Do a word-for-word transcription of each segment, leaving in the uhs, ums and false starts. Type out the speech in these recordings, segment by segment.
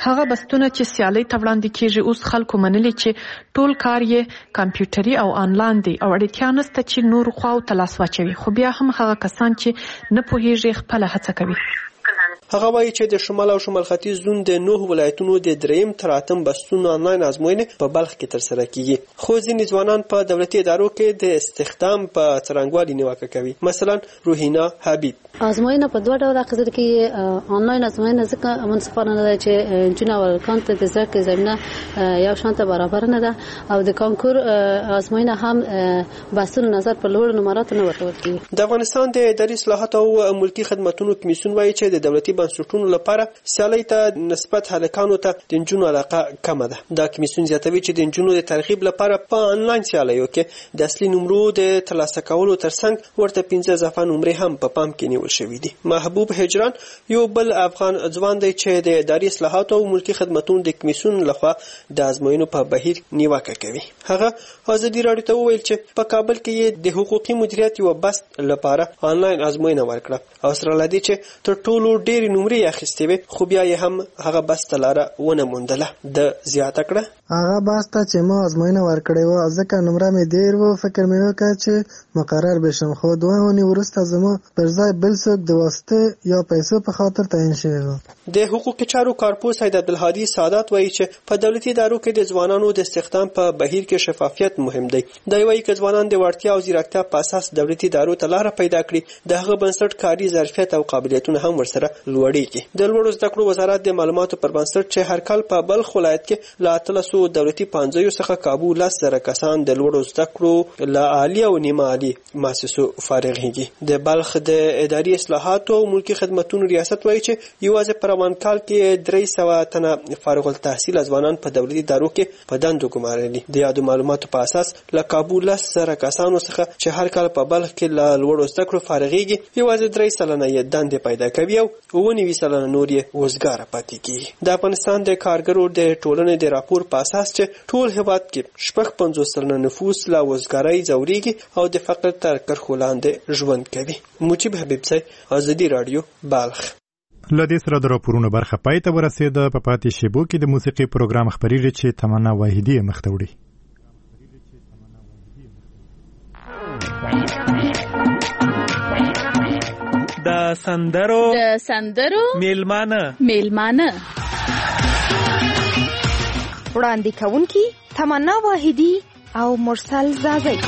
هغه بستونه چې سیالي ته وړاندې کیږي اوس خلکو منلي چې ټول کار یې کمپیوټري او آنلاین دی او اړتیا نشته چې نور خواو ته لاس واچوي، خو بیا هم هغه کسان چې نه پوهیږي خپله هڅه کوي. هغه وایي چې د شمال او شمال ختیځ زون د نوه ولایتونو د دریم تر اتم بستونو آنلاین ازموینې په بلخ کې ترسره کیږي، خو ځینې ځوانان په دولتي ادارو کې د استخدام په څرنګوالي نیوکه کوي. مثلا روحینا حبیب ازموینه په دوه ډوله اخیستل کیږي. آنلاین ازموینه ځکه منصفانه نه ده چې جنونه ولکان ته د زده کړې زمینه یو شان ته برابر نه ده او د کانکور ازموینه هم بستون نظر په لوړ نمراتو نه ورکول کیږي. د افغانستان د اداري اصلاحات او ملکی خدماتو کمیسیون وایي چې د دولتي بنسټونو لپاره سیالي ته نسبت هلکانو ته د نجونو علاقه کمه ده. دا کمیسیون زیاتوي چې د نجونو د ترغیب لپاره په آنلاین سیالیو کې د اصلي نمرو د ترلاسه کولو ترڅنګ ورته پنځه اضافه نمرې هم په پام کې نیول شوې دي. محبوب هجران یو بل افغان ځوان دی چې د اداري اصلاحات او ملکی خدماتو د کمیسیون لخوا د ازموینو په بهیر نیوکه کوي. هغه ازادي راډیو ته وویل چې په کابل کې د حقوقي مدیریت یو بست لپاره آنلاین ازموینه ورکړه او سره لدی چې تر ټولو ډېر نمرې اخیستې وي، خو بیا یې هم هغه بست لاره ونه موندله. د زیاته کړه هغه باسته چې ما ازموینه ورکړې و ځکه نمره مې ډېر و، فکر مې وکړ چې مقرر بشم، خو دوه اونۍ وروسته زما پر ځای بل څوک د واسطې یا پیسو په خاطر تعیین شوی و. د حقوقي چارو کارپوه سید عبدالهادي سعادت وایي چې په دولتي ادارو کې د ځوانانو د استخدام په بهیر کې شفافیت مهم دی. دا وایي چې ځوانان د وړتیا او ځیرکتیا په اساس دولتي ادارو ته لاره پیدا کړي، د هغه بنسټ کاري ظرفیت او قابلیتونه هم ورسره لوړېږي. د لوړو زده کړو وزارت د معلوماتو پر بنسټ چې هر کال په بلخ ولایت کې له اتلسو دولتي پانځیو څخه کابو لس زره کسان د لوړو زده کړو له عالي او نیمه عالي مؤسسو فارغېږي. د بلخ د اداري اصلاحاتو او ملکی خدماتو ریاست وایي چې یوازې په روان کال کې درې سوه تنه فارغ التحصیل ځوانان په دولتي ادارو کې په دندو ګمارلي. د یادو معلوماتو په اساس له کابو لس زره کسانو څخه چې هر کال په بلخ کې له لوړو زده کړو فارغېږي، یوازې درې سلنه یې دندې پیدا کوي او اوه نوي سلنه نور یې وزګاره پاتې کیږي. د افغانستان د کارګرو د ټولنې د راپور په اساس چې ټول هیواد کې شپږ پنځوس سلنه نفوس له وزګارۍ ځورېږي او د فقر تر کرښو لاندې ژوند کوي. مجيب حبیبزی، ازادي راډیو، بلخ. لدې سره د راپورونو برخه پای ته ورسېده. په پاتې شیبو کې د موسیقي پروګرام خپرېږي چې تمنا واحدي مخ ته وړي. د سندرو د سندرو میلمانه میلمانه وړاندې کوونکي تمنا واحدي او مرسل زازی.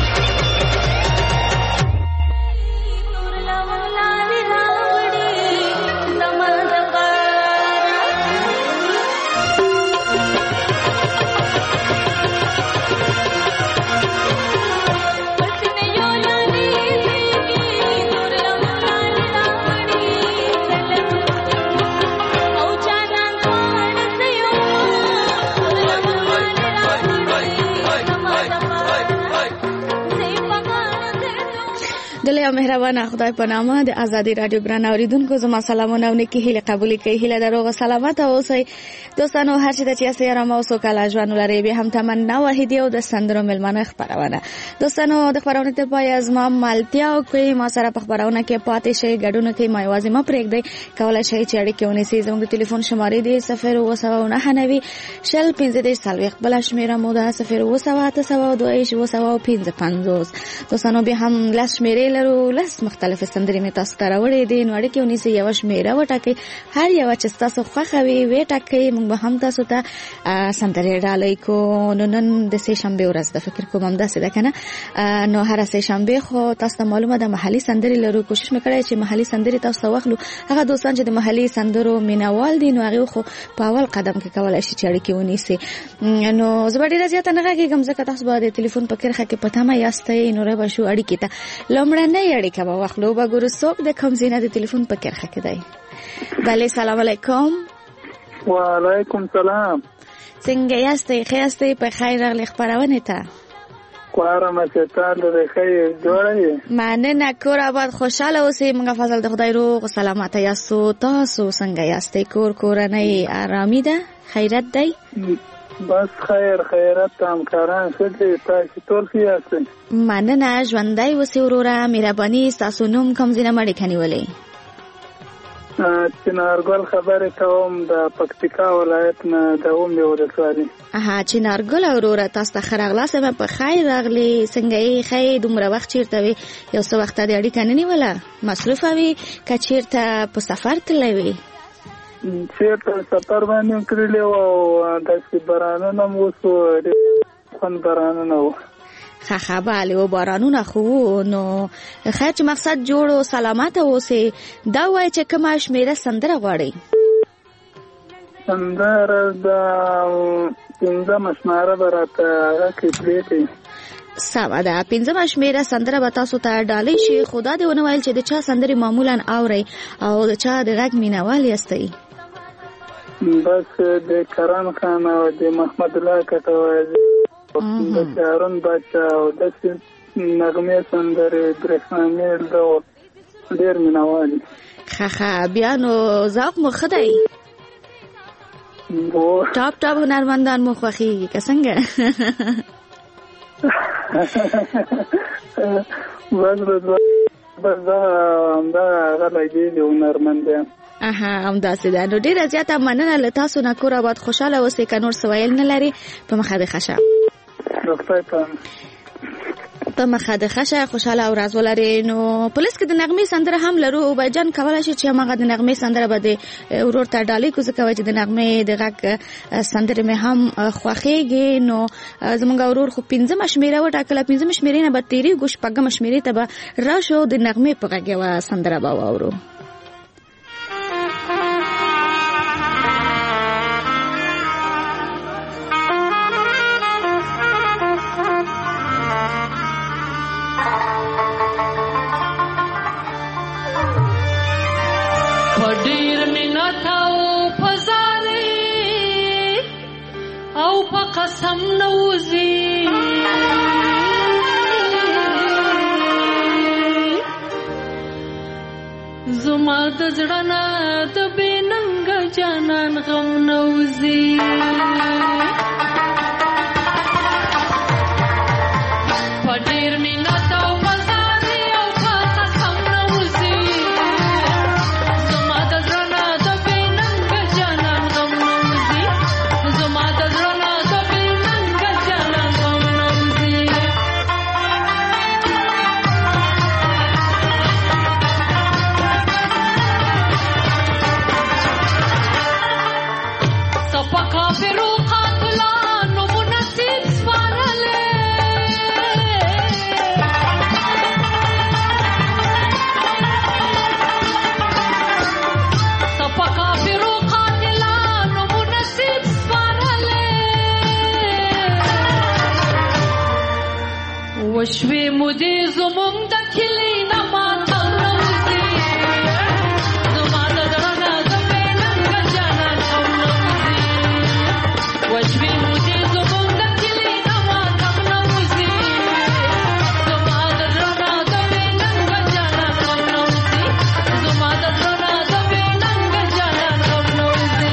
دلته مهربانه خدای په نامه د ازادي رادیو ګران اوریدونکو زما سلامونه او نیکی هیله قبول کړئ. هیله دروغه سلامت اوسئ دوستانو. هر څه چې تاسو را مو سو کله ژوند لري به هم تمنا واحدي او د سندرو ملمنه خبرونه. دوستانو د خبرونه ته پای از ما مالتیا او کوي ما سره په خبرونه کې پاتې شي ګډونه کې ما یوازې ما پرېږدي کولای شي چې اړیکه ونیسئ. زموږ د ټلیفون شمارې دی صفر اوه سوه نهه نوي شل پنځه دېرش څلوېښت، بله شمېره مو ده صفر اوه سوه اته سوه دوه ویشت اوه سوه پنځه پنځوس. دوستانو بیا هم لس شمېرې لرو، لس مختلفې سندرې مې تاسو ته راوړې دي. نو اړیکې ونیسئ، یوه شمېره وټاکئ، هر یوه چې ستاسو خوښه وي ویې ټاکئ، موږ به هم تاسو ته سندرې ډالۍ کوو. نو نن د سې شنبې ورځ ده، فکر کوم همداسې ده که نه؟ نو هره سې شنبې خو تاسو ته معلومه ده محلي سندرې لرو. کوشش مې کړی چې محلي سندرې تاسو ته واخلو. هغه دوستان چې د محلي سندرو مینهوال دي نو هغې خو په اول قدم کې کولی شي چې اړیکې ونیسي. نو زه به ډېره زیاته نه غږېږم ځکه تاسو به د تلیفون په کرښه کې په تمه یاستئ. نو رابه شو اړیکې ته. لومړنۍ اړیکه به واخلو. به ګورو څوک د کوم ځای نه د تلیفون په کرښه کې دی. بله، سلام علیکم. وعلیکم سلام. څنګه یاستئ؟ ښه یاستئ؟ په خیر راغلئ خپرونې ته. کوارم چې تاسو د خیر جوړئ. مننه. کور آباد، خوشاله اوسئ. موږ فضل د خدای روغ سلامت یاستو. تاسو څنګه یاستئ؟ کور کورنۍ آرامي ده؟ خیرت دی؟ بس خیر خیرت همکاران ښه دي. تاسو ټول ښه یاستئ؟ مننه. ژوندی اوسئ وروره. مهرباني. ستاسو نوم کوم ځای نه مه اړیکه نیولئ؟ چنارګل خبرې کوم د پکتیکا ولایت نه د اومې ولسوالۍ. اها چنارګل وروره تاسو ته ښه راغلاست. په خیر راغلی. څنګه یې ښې دومره وخت چیرته وې؟ یو څه وخت دې اړیکه نه نیوله؟ مصروفه وې که چیرته په سفر تللی وې؟ چیرته سفر باندې کړلی و او داسې بارانونه م وسو ډېر خوند بارانونه و. ښه ښه بله و بارانونه خو نو خیر چې مقصد جوړ و سلامته اوسې. دا وایي چې کومه شمېره سندره غواړئ؟ سندره د پنځمه شمېره به راته هغه کې پرېږدئ. سمه ده. پنځمه شمېره سندره به تاسو ته ډالۍ شي. خو دا دې ونه ویل چې د چا سندرې معمولا اورئ او د چا د غږ مینوال یاستئ؟ بس د کرم خان او د محمد الله کټوازي د شهرون باچا او داسې نغمې سندرې برېښنامیل د ډېر مینوال. ښه ښه بیا نو ذوق مو ښه دی؟ ټاپ ټاپ هنرمندان مو خوښېږي که څنګه؟ بس بس دا همدا هغه لګېږي هنرمندان. اها همداسې ده. نو ډېره زیاته مننه له تاسو نه. کور آباد خوشحاله اوسئ. که نور څه ویل نه لري په مخه دې ښه شه. په مخه د ښه خوشحاله او راز ولري. نو په لیست کې د نغمې سندره هم لرو. اوبای جان کولی شي چې هماغه د نغمې سندره به د ورور ته ډالۍ کړو ځکه وایي چې د نغمې د غږ سندرې مې هم خوښېږي. نو زموږ ورور خو پنځمه شمېره وټاکله. پنځمه شمېرې نه به تېرېږو شپږمه شمېرې ته به راشو او د نغمې په غږ یوه سندره به واورو. ډېر منت او پزارې او په قسم نوځي زما د زړه نه د بې ننګه جانان غم نوځي. په ډېر منت او پزارې او په قسم نوځي زما د زړه نه د بې ننګه جانان غم نوځي. زما د زړه نه د بې ننګه جانان غم نوځي. سپا کافرو قاتلانو منصیب سپارلې سپا کافرو قاتلانو منصیب سپارلې وشوي مودې زموږ د کلي نه ماته نوځي. زما د زړه نه د بې ننګه جانان غم نوځي. وشوي مودې زموږ د کلي نه ماته نوځي. زما د زړه نه د بې ننګه جانان غم نوځي. زما د زړه نه د بې ننګه جانان غم نوځي.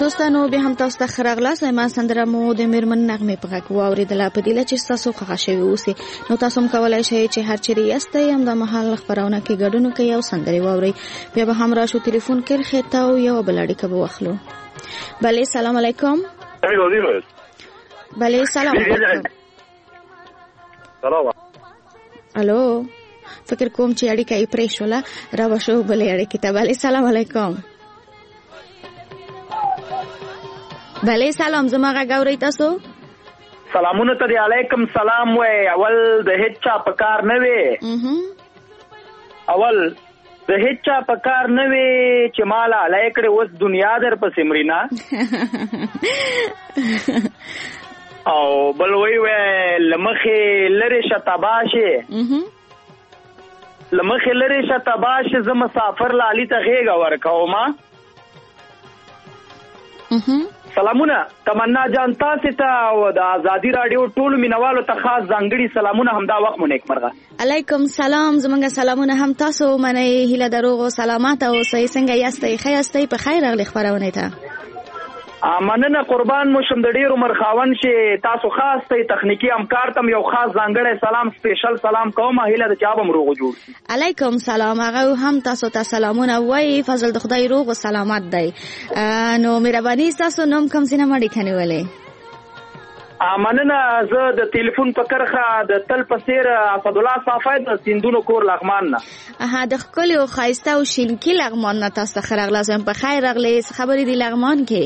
دوستانو به هم تاسو ته خراغلاس ما سندره مو د میرمن نغمه په غږ واوریدله په دې چې تاسو خوښ شوي اوسئ نو تاسو هم کولای شئ چې هر چیرې یاستئ هم د محل خبرونه کې ګډون کوي او سندري واوري بیا به هم راشو ټلیفون کې خته او یو بل اړیکه به واخلو. بله سلام علیکم. بله سلام علیکم. سلام. الو فکر کوم چې اړیکه یې پرې شوله را وشو بلې اړیکې ته. بله سلام علیکم. بله سلام زما غږ اورئ تاسو؟ سلامونه ته دی علیکم سلام وای. اول د هیڅ چا په کار نه وي اول د هیڅ چا په کار نه وي چې مال علی کړې اوس دنیا در پسې مرینا او بل وی وی لمخې لرې شه تباشه لمخې لرې شه تباشه زه مسافر لالي ته غېږه ورکوما. سلامونه تمنا جان تاسو ته او د ازادي رادیو ټول مینوالو ته خاص ځانګړي سلامونه همدا وخت مونږ نیکمرغه. علیکم سلام زمونږ سلامونه هم تاسو منه هیله دروغ او سلامات او صحیح څنګه یاستئ ښه یاستئ په خیر راغلی خبرونه ته. مننه قربان مو شم د ډیرو مرخاون چې تاسو خاص ته تخنیکی همکار تم یو خاص ځانګړی سلام سپیشل سلام کوم هیله د چا به روغ جوړ شي. علیکم سلام هغه هم تاسو ته سلامونه وای فضل د خدای روغ او سلامت دی. نو مهرباني تاسو نوم کوم سینه مړی کني ولې؟ مننه زه د ټلیفون په کرخه د تل پسیر اسد الله صافی د سیندونو کور لغمان نه. اها د خپل او خایسته او شینکی لغمان نه تاسو خرغ لازم په خیر راغلی خبرې دی لغمان کې.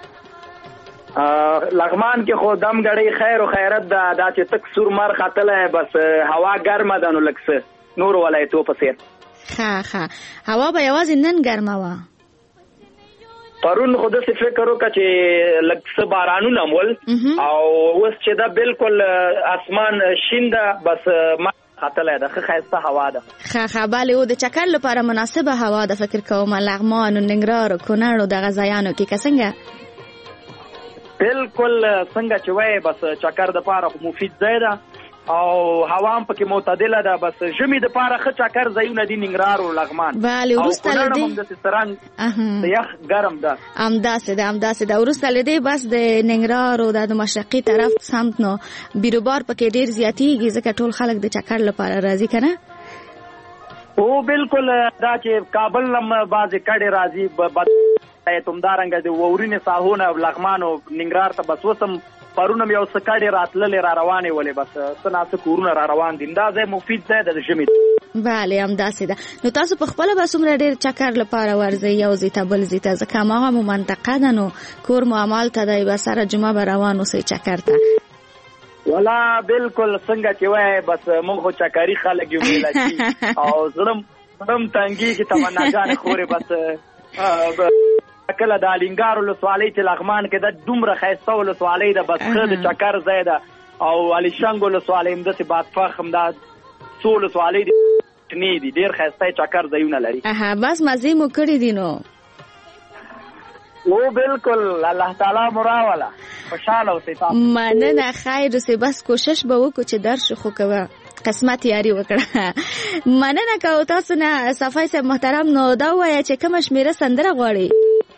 لغمان کې خو دم غړی خیر او خیرت دا د چې تک سور مر خاتله بس هوا ګرمه ده نو لکس نور ولایتو په سیر. ها ها هوا به یوازې نن ګرمه و. پرون خو د څه فکر وکړ چې لکس بارانونه مول او اوس چې دا بالکل اسمان شینده بس ما خاتله ده خو خیسته هوا ده. ها ها bale او د چکر لپاره مناسبه هوا ده فکر کوم لغمان او ننګرهار او کونړ او د غزایانو کې څنګه بالکل څنګه چې وای بس چکر د پاره مفید ځای ده او هوا هم پکې معتدله ده بس ژمي د پاره ښه چکر ځایونه دي ننګرهار او لغمان. bale ورسته لدی د سرنګ د یخ ګرم ده امداسه ده امداسه ده ورسته لدی بس د ننګرهار او د مشرقي طرف سمت نو بیروبار پکې ډیر زیاتیږي ځکه ټول خلک د چکر لپاره راځي کنه. او بالکل دا چې کابل لم بازي کډه راځي تمدارنګ د وورینې ساحونه لغمان او ننګرهار ته بس وسم پرونم یو سکاډي راتللې را روانې ولې بس سناسه کورونه را روان دي دا ځای مفید ځای د ژمي. bale همداسې ده. نو تاسو په خپل بس عمر ډیر چکر لپاره ورځي یو زیته بل زیته ځکه ما مو منطقه ده نو کور مو عمل ته دی بس سره جمعه به روانو سي چکر ته. ولا بالکل څنګه چې وای بس مونږ خو چکري خلک یو ویل شي او زړم زړم تنګي چې تمنا جان خوري بس کله د الینګارو له سوالې چې لغمان کې د دومره خیسته له سوالې د بس خد چکر زیاده او علي شنګو له سوالې هم د باد فخم د سول سوالې نه دي ډیر خیسته چکر زیونه لري. اها بس مزه مو کړی دي نو. او بالکل الله تعالی مراوله خوشاله اوسئ تاسو. مننه خیر اوسئ بس کوشش به وکړو چې درس خو کوه قسمت یاري وکړه. مننه کوم تاسو نه صفای صاحب محترم نو دا وایي چې کوم شمیره سندره غواړي.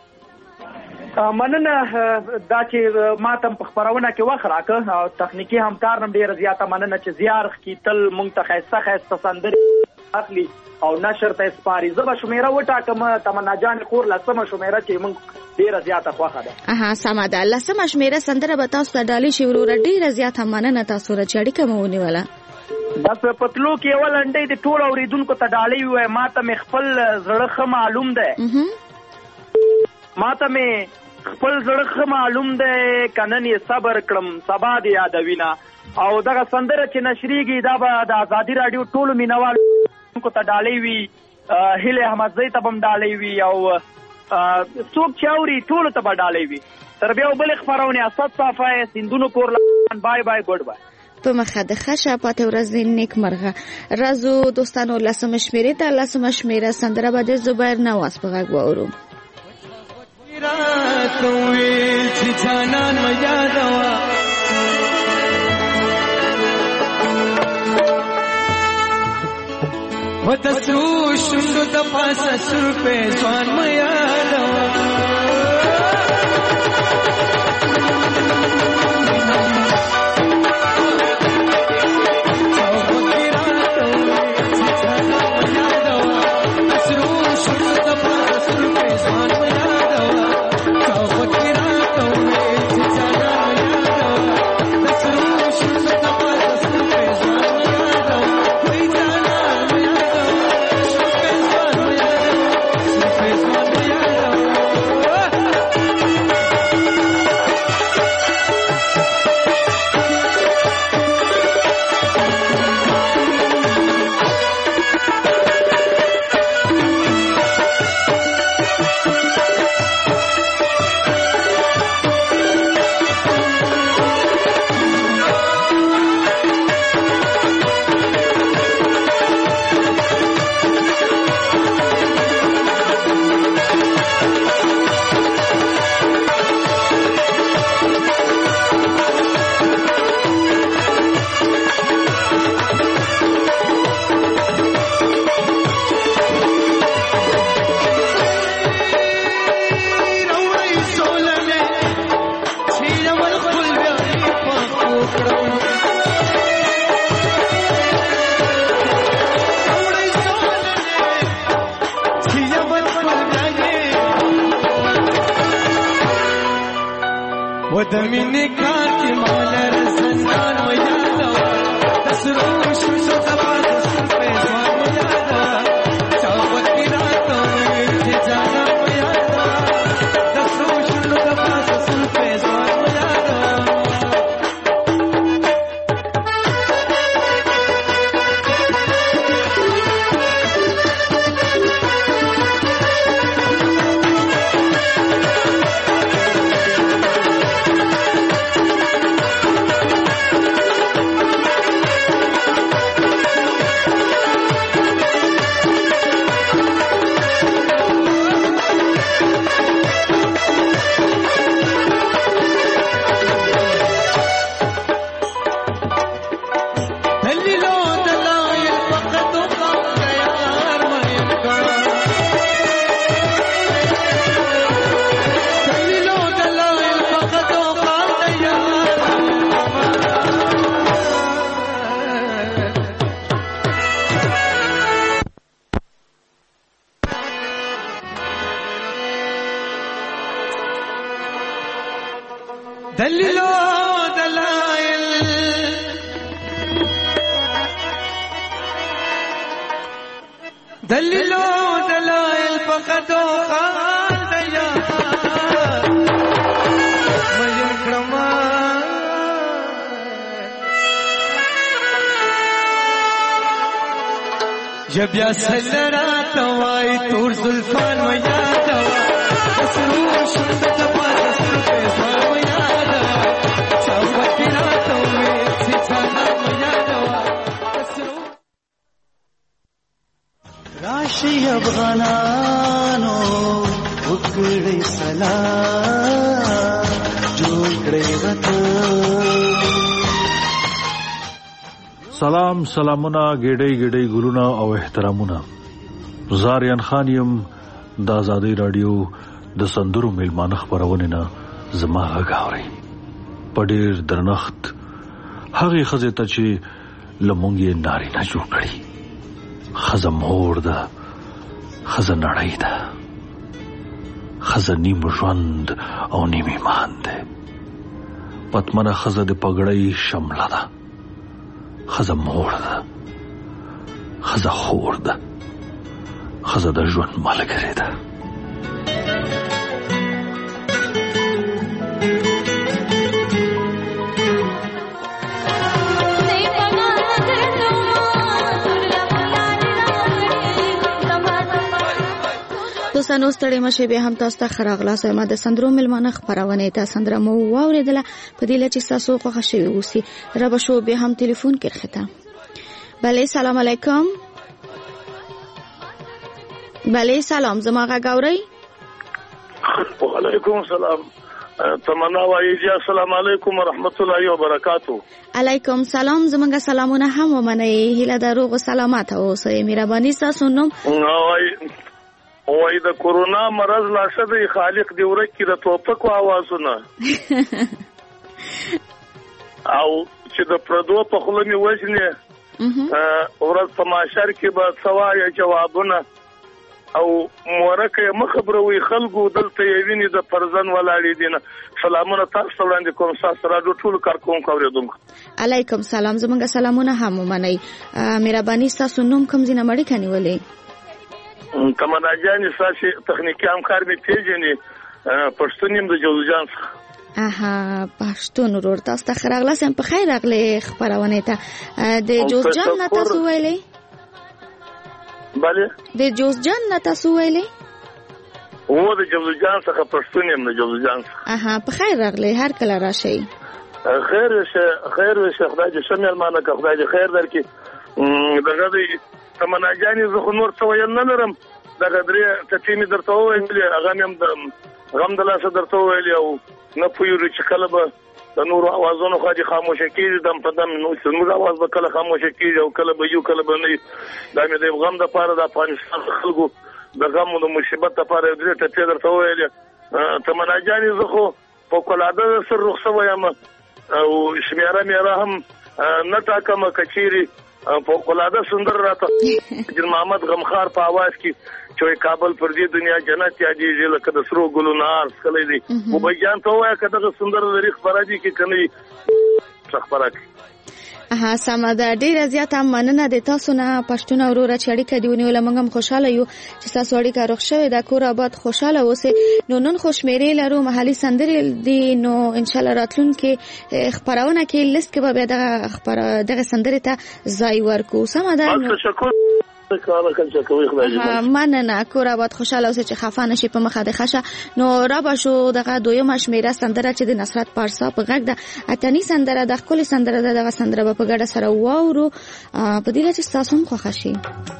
مننه دا چې ما تم په خبرونه کې وخت راکړ او تخنیکی همکار نم ډیر زیاته مننه چې زیار کی تل مونږ ته خیسته خیسته سندري اخلي او نشر ته سپاری زبا شمیره وټاکم تمنا جان کور لسمه شمیره چې مونږ ډیر زیاته خوخه ده. اها سم ده لسمه شمیره سندره به تاسو ته ډالۍ شي ورور ډیر زیاته مننه تاسو راځي اړیکه مو ونیوله. بس پتلو کې اول انډې د ټول اوریدونکو ته ډالۍ وای ما ته خپل زړه خه معلوم ده ما ته خپل زړه معلوم ده کنن یې صبر کړم سبا دی یادوینا او دغه سندره چې نشریږي دا به د ازادي رادیو ټولو مینوال کو ته ډالۍ وي هله احمد زئی ته بم ډالۍ وي او څوک چاوري ټولو ته به ډالۍ وي تر بیا بل خبرونه اسد صافه سیندونو کور بای بای ګډ بای په مخه د خشه پاتې ورځ نیک مرغه رازو دوستانو لسمه شمیره ته لسمه شمیره سندره به د زبیر نواز په غږ واورو. تویل چې جانان و یادوا و تسو شوندو د پاسه سر په ځوان و یادوا د مینې کار کې مولا رسنان و یادوا د سرو شمشو تباز سن پیزوان و یادوا چاوت کی راته چې جانا و یادوا د سرو شمشو تباز سن پیزوان و یادوا دلیلو دلائل دلیلو دلائل فقط وقال دیا مجن کرما جب یا سلرا توائی تور زلفان و یادوا اسرو شمد تباز اسرو پیزوان و یادوا چاوکی راتو میں سچانا و یادوا اسرو راشی افغانانو وکړی سلام جوړ کړی وطن سلام سلامونه ګډي ګډي ګلونه او احترامونه زاریان خان یم د آزادۍ رادیو د سندرو میلمانه خبرونه نه زما غاوري په ډېر درنښت هغه خزه ته چې لمونګي ناری نه جوړ کړی خزه مور ده خزه نړۍ ده خزه نیم ژوند او نیم ایمان ده پتمنه خزه د پګړۍ شمله ده خزه مور ده خزه خور ده خزه د ژوند ملګری ده دوستانو ستړي مشه به هم تاسو ته خراغلا سم د سندرو ملمانه خبرونه ته سندره مو واوریدله په دې لچې تاسو خوښ شوي اوسي را به شو به هم ټلیفون کړخته بله سلام علیکم بله سلام زما غاوري وعلیکم السلام تمنا وایي السلام علیکم ورحمت الله وبرکاتہ علیکم سلام زمونږ سلامونه هم ومنئ هیله درو او سلامات اوسئ مهرباني تاسو نوم وای وای د کورونا مرض لا شد خالق دی ورکی د توپکو आवाजونه او چې د پردو په خلمي وژنه ورځ په معاشر کې به سوای جوابونه او مورکه مخبروي خلکو دلته یویني د پرزن ولاړې دي نه سلامونه تاسو وړاندې کوم تاسو راډیو ټول کارکون کوریدونکو علیکم سلام زمونږ سلامونه هم ومنئ مهرباني تاسو نوم کوم ځای نه مړی کنيولې تمنا جان ساسي تخنیکی همکار می پیژنې پښتون يم د جوزجان اها پښتون ورور تاسو ته خراغله سم په خیر راغله خبرونه ته د جوزجان نه تاسو ویلې bale د جوزجان نه تاسو ویلې او د جوزجان څخه پښتون يم د جوزجان اها په خیر راغله هر کله راشي خیر شه خیر شه خدای دې شمل مانه خدای دې خیر درکې دغه دې تمنا جانې زه خو نور څه ویل نه لرم دغه درې تټیمې درته وویلې هغه هم د غم د لاسه درته وویلې او نه پوهېږو چې کله به د نورو اوازونو خوا دې خاموشه کېږي دم په دم زموږ اواز به کله خاموشه کېږي او کله به یو کله به نه دا مې د غم دپاره د افغانستان خلکو د غم او د مصیبت دپاره یو درې ټپې درته وویلې تمنا جانې زه خو فوقالعاده سر رخصه ویم او شمیره میره هم نه ټاکم که چیرې فوق العاده سندر راته جن محمد غمخار په आवाज کې چې کابل پر دې دنیا جنت یادېږي لکه د سرو ګلو نار کله دی او بیان ته وایي کده سندر لري خبره دي کې کني خبره کوي. ها سمه ده، ډیره زیاته مننه د تاسو نه پښتون اورور چې اړیکه دی ونیول. موږ هم خوشاله یو چې تاسو اړیکه روغ شوه د کور آباد خوشاله اوسه. نو نن خوشمیري لرو محلي سندرې دی، نو ان شاء الله راتلونکي خبرونه کې لیست کې به دغه خبر دغه سندرې ته ځای ورکو. سمه ده، شکر کاله کنه کوي خدای دې مننه. کور آباد خوشاله اوسه چې خفه نشي په مخه د خشه. نو را به شو دغه دویمه شمیره سندره چې د نصرت پارسا په غږ ده اتنی سندره د خپل سندره دغه سندره په ګډه سره واورو په دې چې تاسو هم خوښ شي.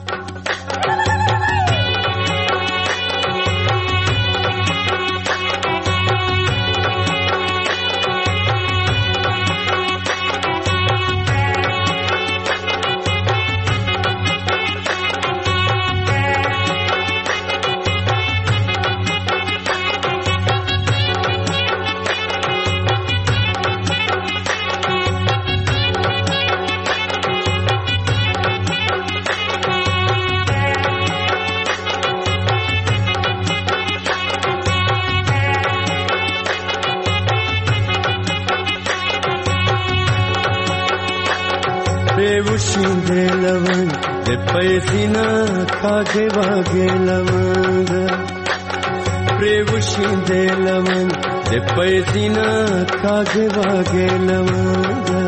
Prevushinde lavan de paisina kage vage lavanga Prevushinde lavan de paisina kage vage lavanga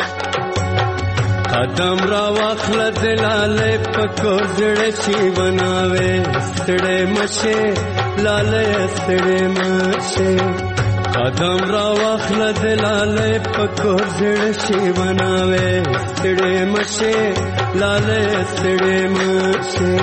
Qadam ra wakhla dilale pakor jade shi banave stade mashe lale stade mashe قدم را واخل دلاله پکور جړ شي بناوي ستړې مشه لاله ستړې مشه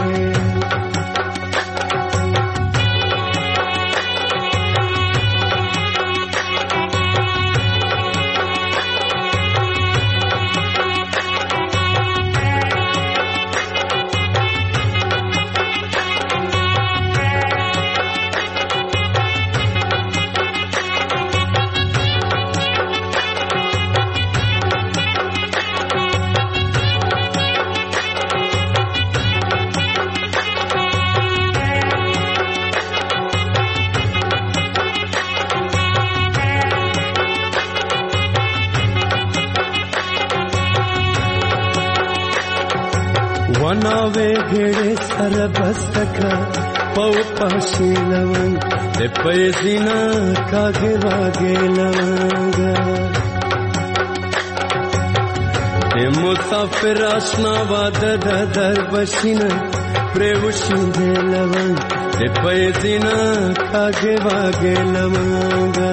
وناوے گھڑے سر بستکا پو پاشی لون دے پیزینا کاگے واگے لونگا دے مسافر آشنا واد در بشینا پریوشی دے لون دے پیزینا کاگے واگے لونگا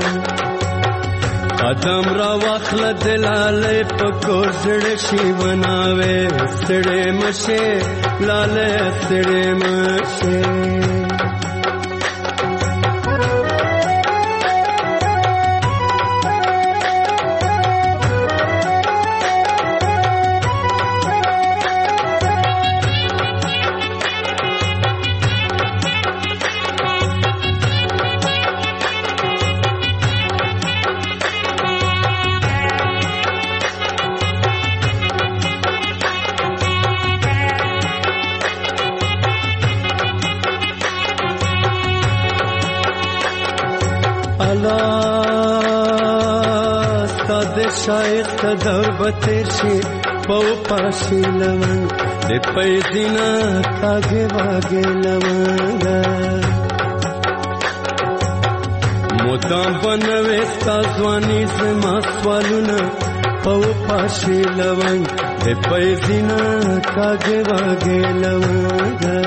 قدم را واخل دلاله پکور جړ شي بناوي ستړې مشه لاله ستړې مشه شایخ تدور بتیشی پو پاشی لون دے پیزینا کاگے واگے لونگا مدام بنوے سازوانی زما سوالونا پو پاشی لون دے پیزینا کاگے واگے لونگا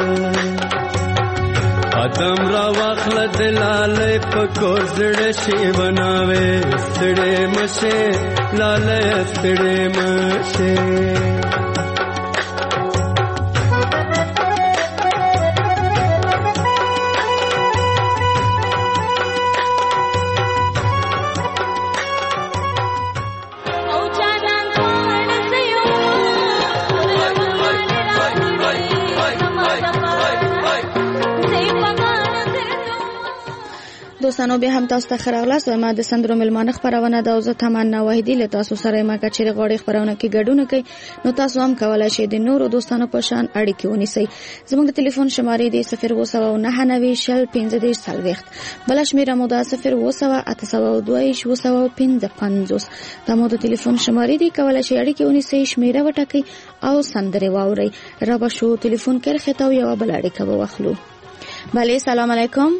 قدم را واخل دلاله پکور جړ شي بناوي ستړې مشه لاله ستړې مشه دوستانو بیا هم تاسو ته ښه راغلاست. ما د سندرو مېلمانه خپرونه ده او زه تمنا واحدي له تاسو سره یم. که چیرې غواړئ خپرونه کې ګډون وکړئ نو تاسو هم کولی شئ د نورو دوستانو په شان اړیکې ونیسئ. زموږ د ټلیفون شمارې دی صفر اووه سوه نهه نوي شل پنځه دېرش څلوېښت، بله شمېره مو ده صفر اووه سوه اته سوه دوه ویشت اووه سوه پنځه پنځوس. دا مو د ټلیفون شمارې دی، کولی شئ اړیکې ونیسئ، شمېره وټاکئ او سندرې واورئ. را به شو ټلیفون کرښې ته او یوه بله اړیکه به واخلو. بله سلام علیکم.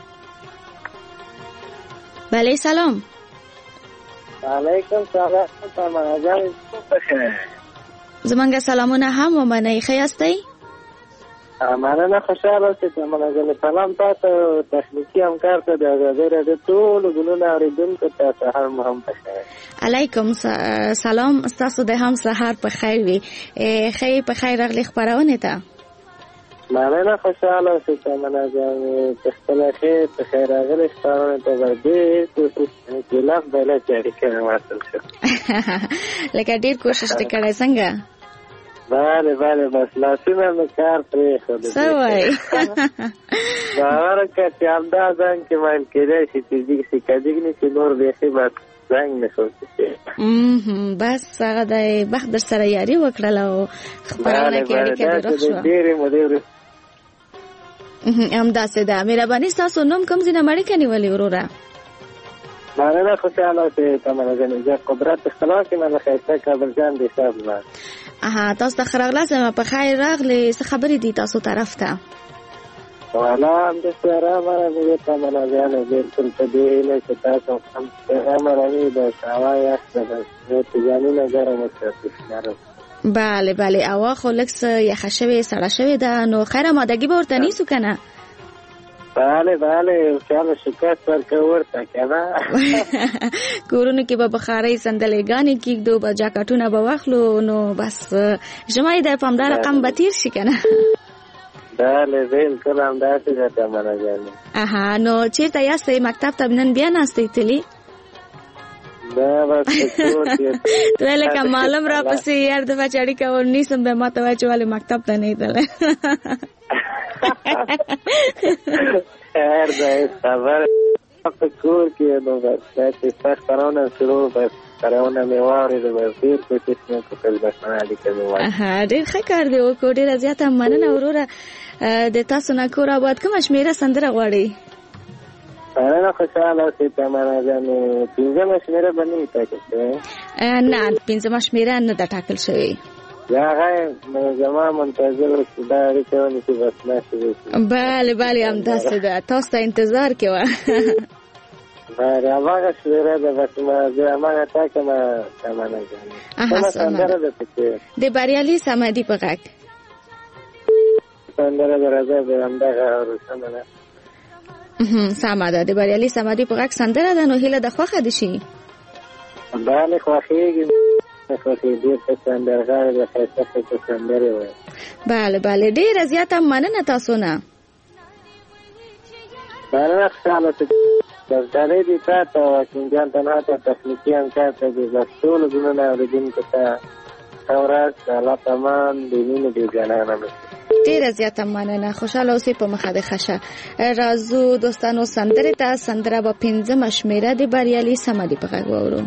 بله سلام. علیکم سلام. تمنا جان بخیر. زمانگه سلامونه هم و منی خیاستی؟ مننه، خوشحال اوسئ. تمنا جان سلام تاسو تخنیکی همکار ته د آزادۍ راډیو ټولو ګلونه اورېدونکو ته سهار مو هم بخیر. علیکم سلام، ستاسو د هم سهار په خیر وي. ښه په خیر راغلي خپرونې ته. مننه، خوشحال اوسئ. تمنا جان په خپله خیر په خیر راغلي خپرونې ته به ډېر کوشش کوم چې لفظ چې اړیکه مې واصل شو. لکه ډېر کوشش دې کړی څنګه؟ بله بله، بس لاسونه مې کار پرېښود. څه وایي؟ باور وکړه چې همدا زنګ کې ویل کېدی شي چې که دیګ نه شي نور بیخي بس زنګ نه شو کېدی. بس هغه د بخت در سره یاري وکړله او خپرونه کې اړیکه دې روغ شوه. ډېرې مودې وروسته همداسې ده. مهرباني ستاسو نوم کوم ځای نه مه اړیکه نیولې وروره؟ مننه، خوشحاله اوسئ. تمنا جان زه قدرت اختلاف کې منه ښایسته کابل جان د حساب نه. اها، تاسو ته ښه راغلاست. په خیر راغلې. څه خبرې دي تاسو طرف ته؟ والا همداسې ارامه راغلې. تمنا جانه بلکل په دې هیله چې تاسو هم ارامه راغلي د هوا یخ ده، د ځانونه ګرم وساتئ. بله بله، هوا خو لږ څه یخه شوې سړه شوې ده، نو خیر آمادګي به ورته نیسو که نه؟ بله بله، خیال شکست ورکوو ورته که نه. کورونو کې به بخارۍ صندلیګانې کېږدو، به جاکټونه به واخلو، نو بس ژمی دی په همدا رقم به تېر شي که نه؟ بله بلکل همداسې ده تمنا جانې. اها، نو چېرته یاستئ؟ مکتب ته نن بیا ناستئ تلي؟ نه بس په کور کې. ته لکه معلوم را پسې هر دفعه چې اړیکه ورنیسم بیا ما ته وایي چې ولې مکتب ته نه یې تللی. خیر ده، خبر په کور کې نو بس دا چې ستا خپرونه شروع بس خپرونه مې واورېده، بس ډېر کوشش مې وکړل بس اړیکه مې واخلم. ډېر ښه کار دی وکړو. ډېره زیاته مننه وروره. د تاسو نه کور آباد. کومه شمېره سندره غواړئ؟ مننه، خوشحاله اوسئ. تمنا جانې پنځمه شمېره به نه وي ټاکل شوې؟ نه، پنځمه شمېره نه ده ټاکل شوې. یا هغه زما منتظر اوس چې دا اړیکه ونیسي بس ناستې وشي. بله بله، همداسې ده. تاسو ته انتظار کې وه. بله، هماغه شمېره ده بس زه هماغه ټاکمه تمنا جانې. کومه سندره ده پکې؟ د بریالي صمدي په غږ سندره ده، راځه د همدغه روښانه ده. سمه ده، د بریالي صمدي په غږ سندره ده. نو هیله ده خوښه دې شي؟ بله خوښېږي، خوښېږي. ډېر ښه سندرغاړی دی، ښایسته ښایسته سندرې وایي. بله بله، ډېره زیاته مننه تاسو نه. مننه، خوشحاله اوسئ. بس ډالۍ دي تا ته او حکیم جان تنها ته تخنیکي همکار ته دې بس ټولو ګلونه اورېدونکو ته ښه ورځ. الله تمام د مینې د جانانه مې. ډېره زیاته مننه، خوشحاله اوسئ. په مخه دې ښه شه. راځو دوستانو سندرې ته. سندره به پنځمه شمېره د بریالي صمدي په غږ واورو.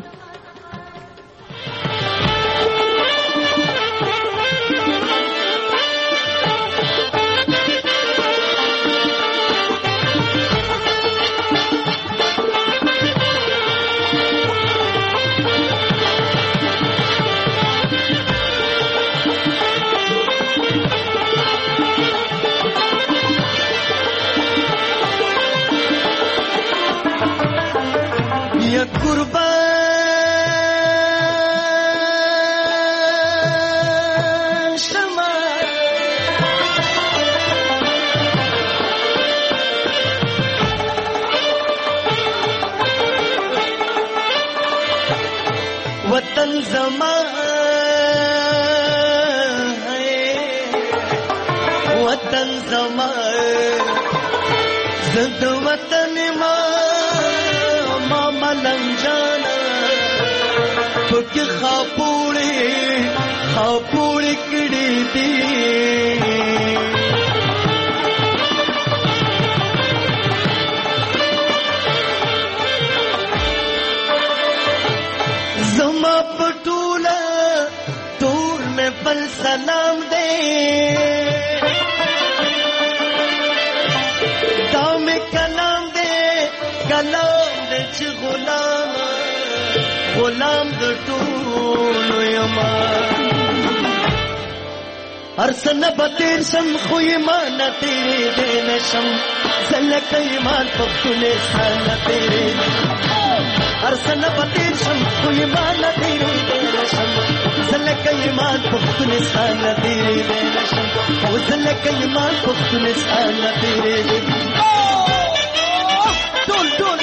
वतन ज़मा वतन ज़मा ज़द वतन मां मलंग जाना पुक खापूड़े खापूड़े किड़ी दी کلام د چې غلام غلام د ټولو یما ارسنه بتیر شم خو ایمان تیرې دې نشم زلکه ایمان پښتون اسان تیرې ارسنه بتیر شم خو ایمان تیرې دې نشم زلکه ایمان پښتون اسان تیرې دې نشم او زلکه ایمان پښتون اسان تیرې دې ټول ټول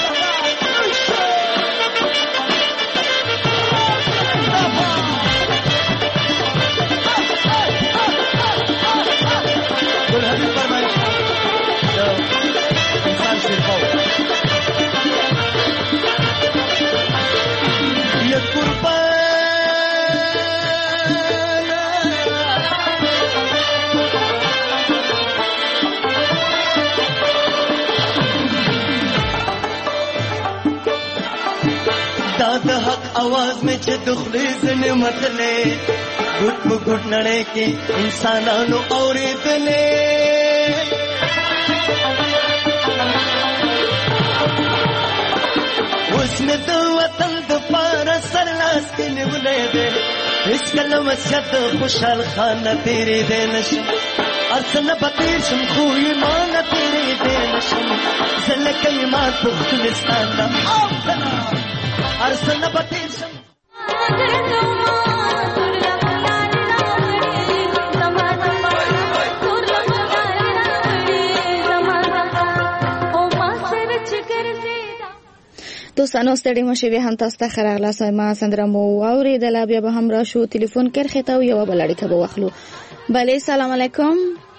د حق आवाज में چې دخلي زنه متلې ګټ ګټ نړۍ کې انسانانو اورېدلې وسمه د وطن د پار سر لاس کې نیولې ده هیڅ کله وسیت خوشحال خان تیرې دې نشم ارسنه بتیر شم خو ایمان تیرې دې نشم زلکه ایمان پختونستان دا ارسنه بتیر شم دوستانو ستړي مشه به هم تاسو ته خراغلا سما سندره مو اوریدله بیا به هم راشو ټلیفون کرخه ته یو بل اړیکه به واخلو. بله سلام علیکم.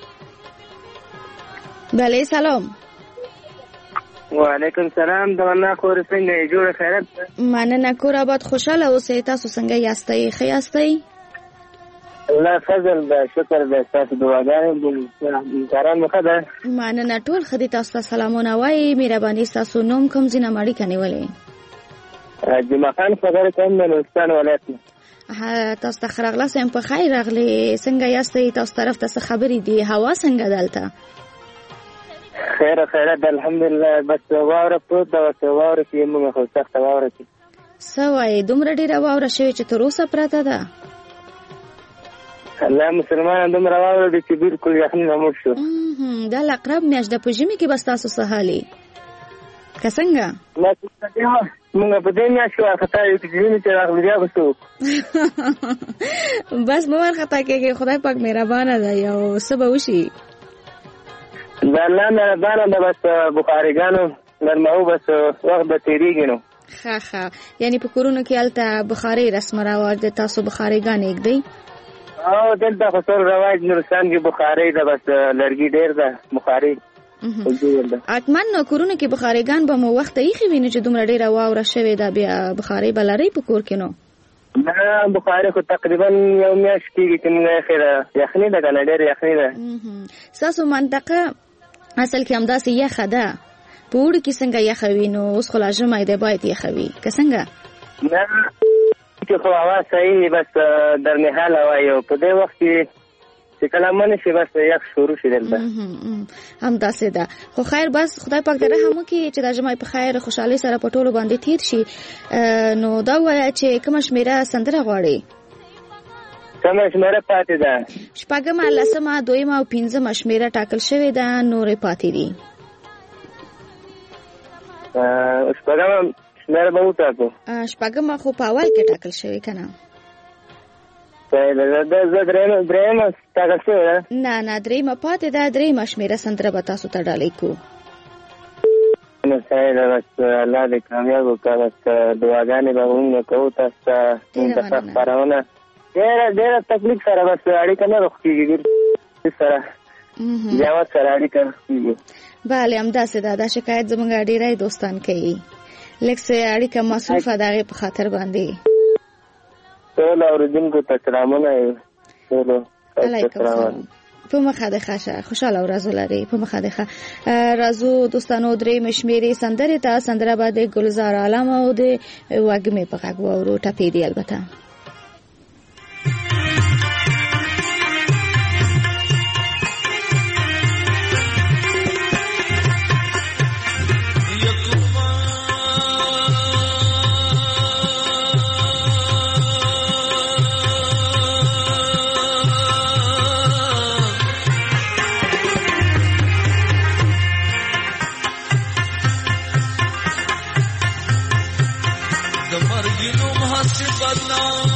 بله سلام. وعلیکم سلام. دمنه خور څنګه جوړ خیرت؟ مننه کور آباد خوشاله اوسئ. تاسو څنګه یاستئ؟ ښه یاستئ؟ الله فضل ده شکر ده تاسو دعاګانې د کاران مخه ده. مننه ټول ښه دي. تاسو ته سلامونه وایي. مهرباني ستاسو نوم کوم ځای نه م اړیکه نیولې؟ جمعه خان خبرې کوم د نورستان ولایت نه. تاسو ته ښه راغلاست. یم په خیر راغلې. څنګه یاستئ؟ تاسو طرف ته څه خبرې دي؟ هوا څنګه دلته؟ خیر خیرت ده الحمدلله. بس واوره پروت ده ورته واوره چې موږ خو سخته واوره چې څه وایې دومره ډېره واوره شوې چې تر اوسه پرته ده؟ الله مسلمانان دومره واوره چې بالکل یخني نه موټ شو. دا اقرب میاشت ده. په ژمي کې به ستاسو څه حال وي که څنګه؟ مونږ په دې میاشت کې وارخطا یو چې ژمي چې راغلو بیا به څه وکړو. بس مه وارخطا کېږئ. خدای پاک مهربانه ده. یو څه به وشي. د الله مهربانه ده. بس بخارګانو نرمو بس وخت به تېرېږي نو. ښه ښه. یعنې په کورونو کې هلته بخارۍ رسم رواج دی. تاسو بخارېګانې ږدئ؟ او دلته خو ټول رواج نورستان کې بخارۍ ده. بس لرګي ډېر ده بخارۍ. حتمن نو کورونو کې بخارېګان به مو وخته ایښې وي نو چې دومره ډېره واوره شوې ده بیا بخارۍ به لرئ په کور کې نو؟ نه بخارۍ خو تقریبا یو میاشت کېږي چې موږ ایښې ده. یخني ده که نه ډېره یخني ده. ستاسو منطقه اصل کې همداسې یخه ده. په اوړي کې څنګه یخه وي؟ نو اوس خو لا ژمی دی باید یخه وي که څنګه؟ نه چې خو هوا صحیح بس درمحال هوا یو په دې وخت کې چې کله منې شي بس یخ شروع شي دلته. همداسې ده. خو خیر بس خدای پاک دې رحم وکړي چې دا ژمی په خیر خوشحالۍ سره په ټولو باندې تېر شي. نو دا ووایه چې کومه شمېره سندره غواړئ؟ کومه شمېره پاتې ده؟ شپږمه لسمه دویمه او پنځمه شمېره ټاکل شوې ده. نورې پاتې دي. شپږمه شمېره به وټاکو. شپږمه خو په اول کې ټاکل شوې که نه؟ درېیمه ټاکل شوې ده؟ نه نه درېیمه پاتې ده. درېیمه شمېره سندره به تاسو ته ډالۍ کړو. نو صحیح ده. بس الله دې کامیاب وکړه. بس دعاګانې به موږ کوو تاسو ته. موږ ته ښه خپرونه ډېره ډېره تکلیف سره بس اړیکه نه روغ کېږي سره جواد سره اړیکه روغ کېږي. بله همداسې ده. دا شکایت زموږ ډېری دوستان کوي. لږ څه اړیکه مصروفه د هغې په خاطر باندې. ټولو اورېدونکو ته سلامونه. ټولو سلام. په مخه دې ښه شه. خوشحاله ورځ ولرئ. په مخه دې ښه. راځو دوستانو درېیمې شمېرې سندرې ته. سندره به د ګلزار عالم او د وږمې په غږ واورو. ټپې دي البته. یک سپینم هستی بدنام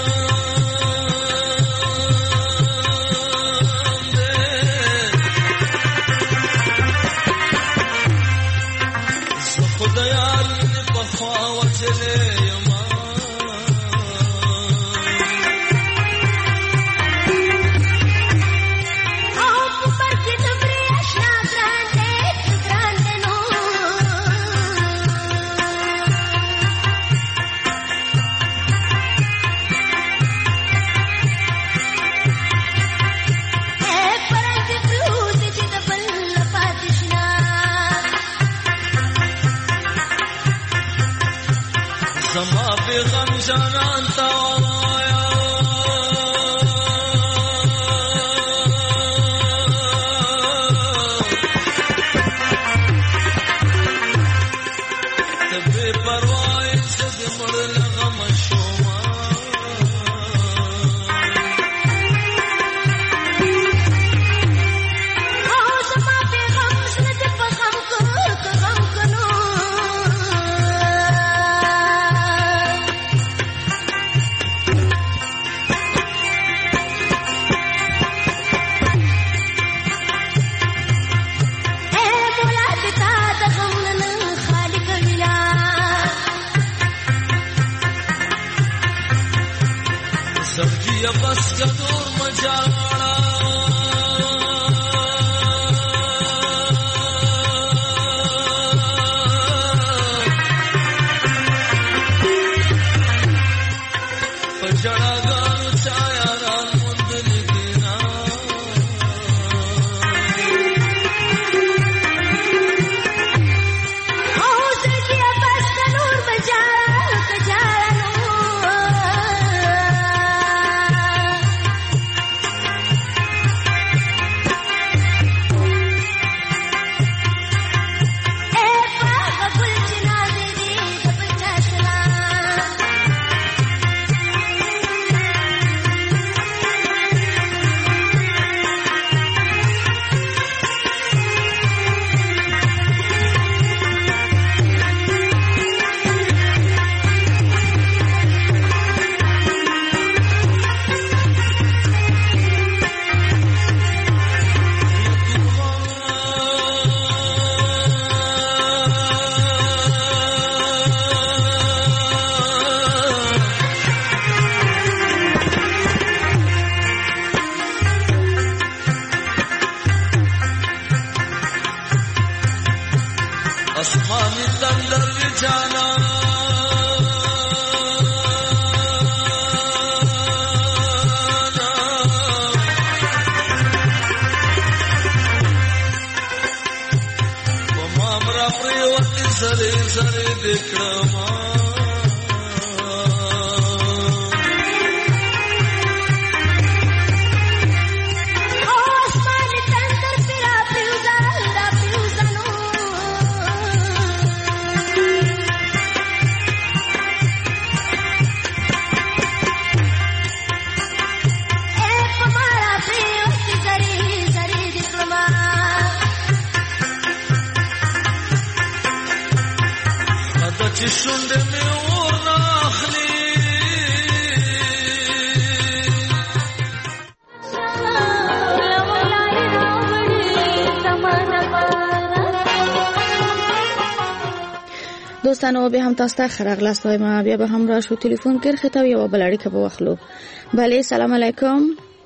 دوستانو به هم تاسو ته خراغلاست وایم بیا به هم را شو ټلیفون کې خطاب یو بل اړیکه په وخلو. بله سلام علیکم.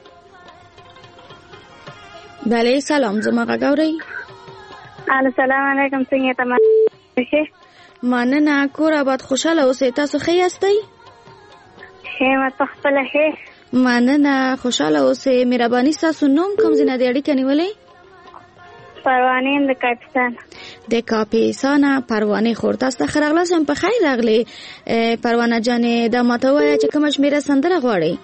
بله سلام زما غاوري. السلام علیکم څنګه تاسو؟ مننه کور آباد خوشاله اوسئ. تاسو ښه یاستئ؟ ښه ما خپل ښه. مننه خوشاله اوسئ. مهرباني تاسو نوم کوم ځای نه دی اړیکه نیولې؟ پروانه د کاپیسان د کاپیسان پروانه خور. تاسو ته خراغلاسم په خیر راغلی پروانه جانې. دا ماته وایي چې کوم شمیره سندره غواړي؟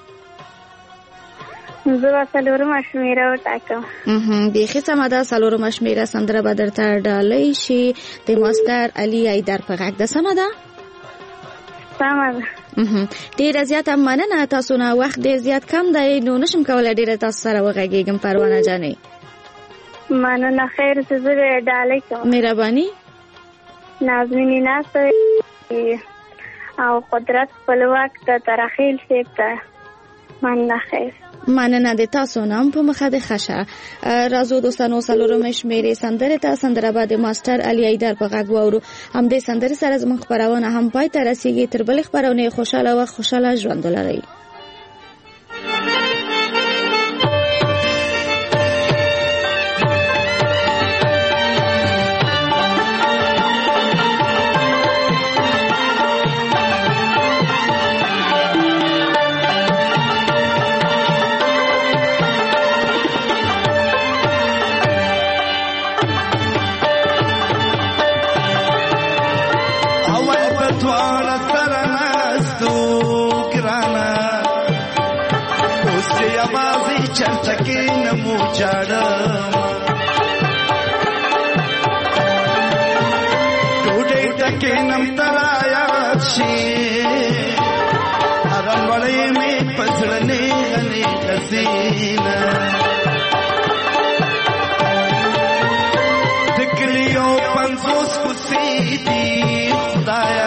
زه څلورم شمیره وټاکم. اه بیخي سمه ده. څلورم شمیره سندره به درته ډالۍ شي د ماستر علي ایدر په غږ ده. سمه ده؟ سمه ده. ډیره زیاته مننه. تاسو نه وخت ډیر زیات کم دی نو نشم کولی ډیره تاسو سره وغږیږم پروانه جانې. مننه خیر څه زه ډالۍ کوم. مهرباني. نازنین ناصر او قدرت خپلواک ته ترخیل صاحب ته مننه خیر. مننه د تاسو نام په مخه د خشه. راځو دوستانو څلورمه شمیرې سندره ته سندره بعد ماستر علي ایدر په غږ واورو. هم د سندره سره زموږ خبرونه هم پای ته رسیږي. تر بل خبرونه خوشاله او خوشاله ژوند ولرئ. चर्चके नमो चाड़म टूटे टके नम तराया छे हरम वड़े में पसड़ने अने कसीना दिकलियों पंसोस कुसीदी खुदाया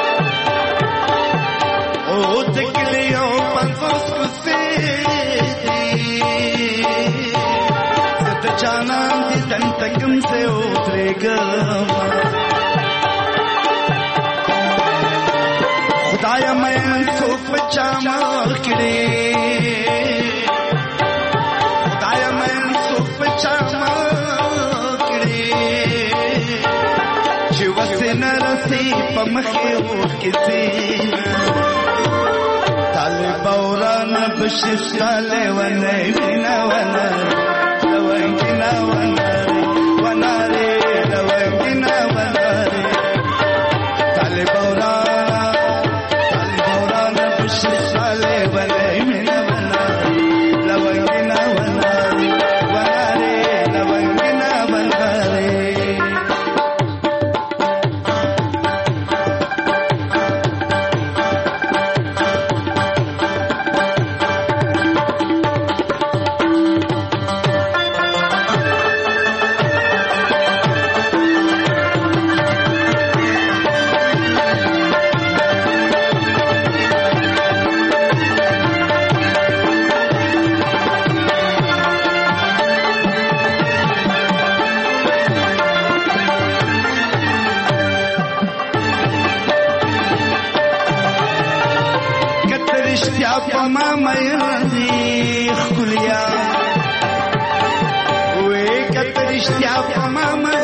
ओ दिकलियों पंसोस कुसीदी जाना दिन तकम से उतरेगा खुदाया मैं सुख बचामा किड़े खुदाया मैं सुख बचामा किड़े शिव से न रसी पमखे हो किसी ताले बौरा न बशिश ताले वने बिना वना Lawangina wanare, wanare, lawangina wanare. Tale baurana, tale baurana, pushi sale wane mina wanare. Lawangina wanare, wanare, lawangina wanare. Mama